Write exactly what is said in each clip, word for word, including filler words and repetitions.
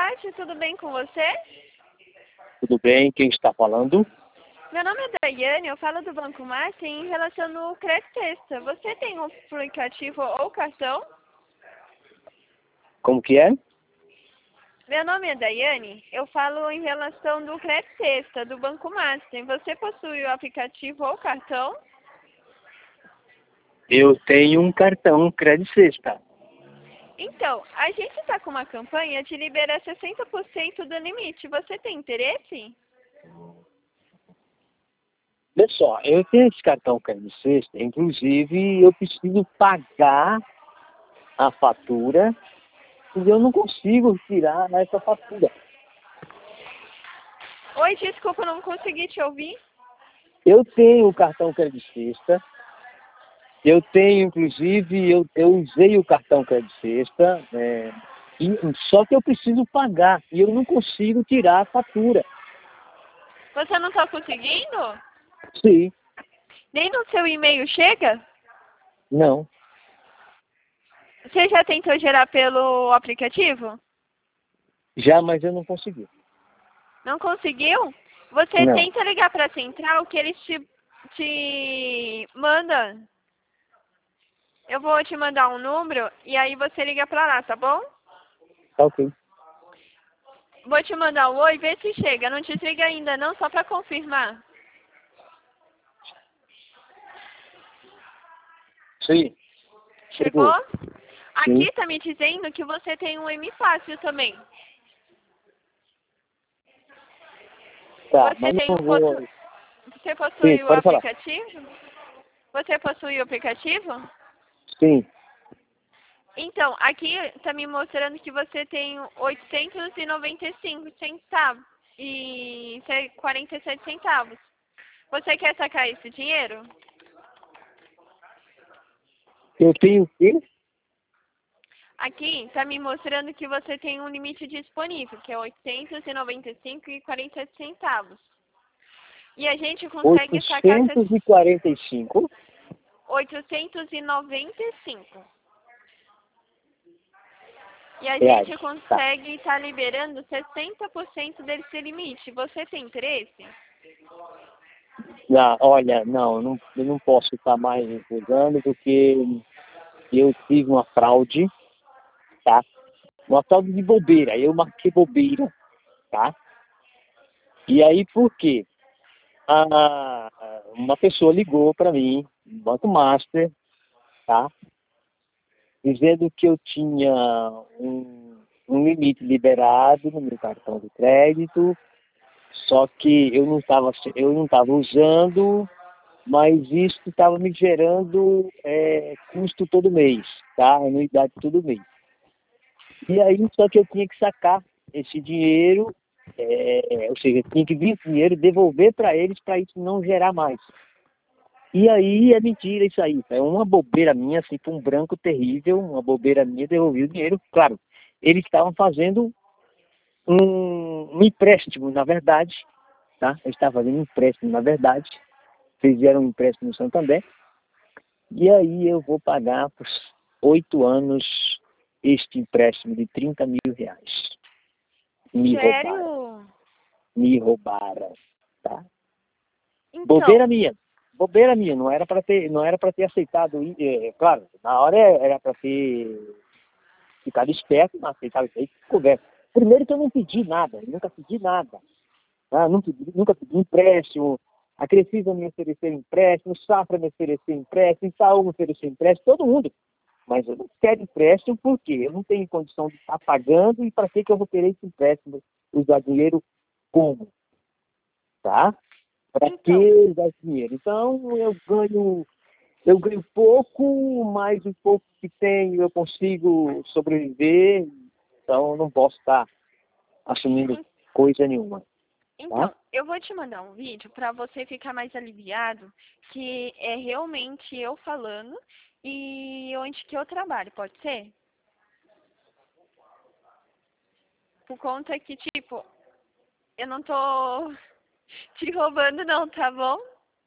tarde, tudo bem com você? Tudo bem? Quem está falando? Meu nome é Daiane, eu falo do Banco Master em relação ao Crédito Sexta. Você tem um aplicativo ou cartão? Como que é? Meu nome é Daiane, eu falo em relação do Crédito Sexta, do Banco Master. Você possui o aplicativo ou cartão? Eu tenho um cartão Crédito Sexta. Então, a gente está com uma campanha de liberar sessenta por cento do limite. Você tem interesse? Olha só, eu tenho esse cartão Crédito Sexta, inclusive eu preciso pagar a fatura e eu não consigo tirar essa fatura. Oi, desculpa, não consegui te ouvir. Eu tenho o cartão Crédito Sexta, eu tenho, inclusive, eu, eu usei o cartão Crédito Sexta, é, e, só que eu preciso pagar e eu não consigo tirar a fatura. Você não está conseguindo? Sim, Nem no seu e-mail chega? não, Você já tentou gerar pelo aplicativo? já, mas eu não consegui. Não conseguiu? Você Não, tenta ligar para a central que eles te, te mandam. Eu vou te mandar um número e aí você liga para lá, tá bom? tá ok. Vou te mandar um oi, vê se chega. Não desliga ainda não, só para confirmar. Sim, Chegou? chegou. Aqui Sim. tá me dizendo que você tem um M Fácil também. Tá, Você mas tem não um vou. possu... Você Sim, possui o pode falar. aplicativo? Você possui o aplicativo? Sim. Então, aqui está me mostrando que você tem oitocentos e noventa e cinco centavos e quarenta e sete centavos. Você quer sacar esse dinheiro? Eu tenho o quê? Aqui está me mostrando que você tem um limite disponível, que é oitocentos e noventa e cinco e quarenta e sete centavos. E a gente consegue sacar oitocentos e quarenta e cinco. oitocentos e noventa e cinco. E a reais. gente Tá. consegue estar liberando sessenta por cento desse limite. Você tem interesse? Não, olha, não, eu não, eu não posso estar mais usando porque eu tive uma fraude, tá? Uma fraude de bobeira. Eu marquei bobeira, tá? E aí, por quê? Ah, uma pessoa ligou para mim, Banco Master, tá? Dizendo que eu tinha um, um limite liberado no meu cartão de crédito, só que eu não estava eu não estava usando, mas isso estava me gerando é, custo todo mês, tá? Anuidade todo mês. E aí, só que eu tinha que sacar esse dinheiro, é, ou seja, eu tinha que vir esse dinheiro e devolver para eles para isso não gerar mais. E aí é mentira isso aí. É uma bobeira minha, assim, foi um branco terrível, uma bobeira minha, devolvi o dinheiro. Claro, eles estavam fazendo um, um empréstimo, na verdade, tá? Eles estavam fazendo um empréstimo, na verdade. Fizeram um empréstimo no Santander. E aí eu vou pagar por oito anos este empréstimo de trinta mil reais. Me roubaram. Sério? Me roubaram, tá? Bobeira Então, minha. Bobeira minha, não era para ter, não era para ter aceitado, é, claro, na hora era para ter ficado esperto, não aceitava isso aí, conversa. Primeiro que eu não pedi nada, eu nunca pedi nada, tá? nunca, nunca pedi empréstimo, a Crefisa me ofereceu empréstimo, o Safra me ofereceu empréstimo, Itaú me ofereceu empréstimo, todo mundo. Mas eu não quero empréstimo porque eu não tenho condição de estar pagando e para que que eu vou querer esse empréstimo, usar dinheiro como, tá? Para que então, usar esse dinheiro? Então eu ganho, eu ganho pouco, mas o pouco que tenho eu consigo sobreviver, então eu não posso estar assumindo en- coisa nenhuma, tá? então, eu vou te mandar um vídeo para você ficar mais aliviado, que é realmente eu falando e onde que eu trabalho, pode ser? Por conta que, tipo, eu não tô te roubando não, tá bom?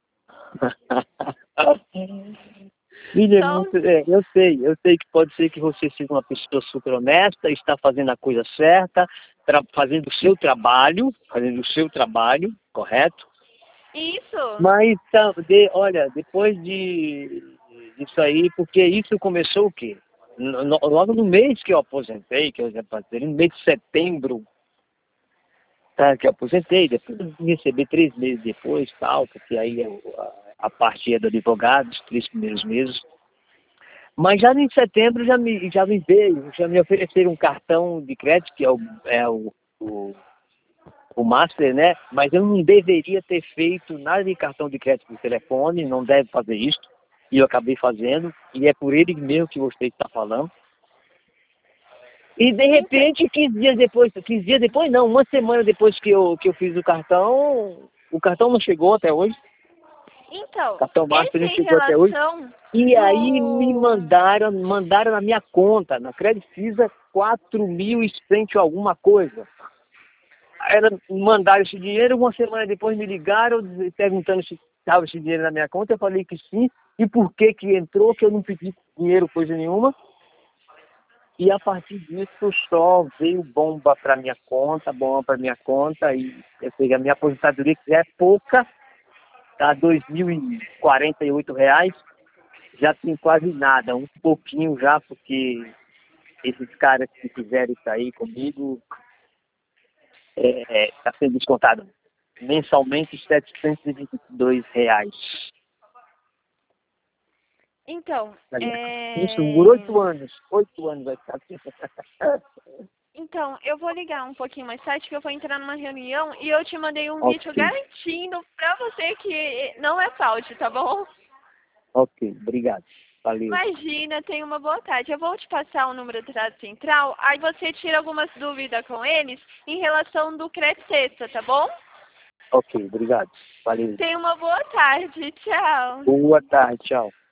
Filha, é Só muito, é, eu sei, eu sei que pode ser que você seja uma pessoa super honesta, está fazendo a coisa certa, tra fazendo o seu trabalho, fazendo o seu trabalho, correto? Isso. Mas, tá, de, olha, depois de disso aí, porque isso começou o quê? No, logo no mês que eu aposentei, que eu já passei, no mês de setembro, tá, que eu aposentei, depois eu recebi três meses depois, tal, porque aí a, a parte é do advogado, os três primeiros meses. Mas já em setembro já me, já me veio, já me ofereceram um cartão de crédito, que é o, é o, o, o Master, né? Mas eu não deveria ter feito nada de cartão de crédito por telefone, não deve fazer isso. E eu acabei fazendo, e é por ele mesmo que você está falando. E de repente, quinze dias depois, quinze dias depois não, uma semana depois que eu, que eu fiz o cartão, o cartão não chegou até hoje. Então, O cartão Master não esse em chegou até hoje. relação E do... aí me mandaram, mandaram na minha conta, na Credit Visa, quatro mil e cento alguma coisa. Era, mandaram esse dinheiro, uma semana depois me ligaram perguntando se estava esse dinheiro na minha conta. Eu falei que sim. E por que que entrou, que eu não pedi dinheiro, coisa nenhuma. E a partir disso só veio bomba para minha conta, bomba para minha conta. E eu sei, a minha aposentadoria, que já é pouca, tá dois mil e quarenta e oito reais. Já tem quase nada, um pouquinho já, porque esses caras que fizeram isso aí comigo, está é, tá sendo descontado mensalmente setecentos e vinte e dois reais. Então, é... Isso por oito anos. Oito anos vai ficar assim. Então, eu vou ligar um pouquinho mais tarde, que eu vou entrar numa reunião e eu te mandei um Ok. vídeo garantindo pra você que não é fraude, tá bom? Ok, obrigado. Valeu. Imagina, tenha uma boa tarde. Eu vou te passar o número do Trato Central, aí você tira algumas dúvidas com eles em relação do crédito sexta, tá bom? Ok, obrigado. Valeu. Tenha uma boa tarde. Tchau. Boa tarde, tchau.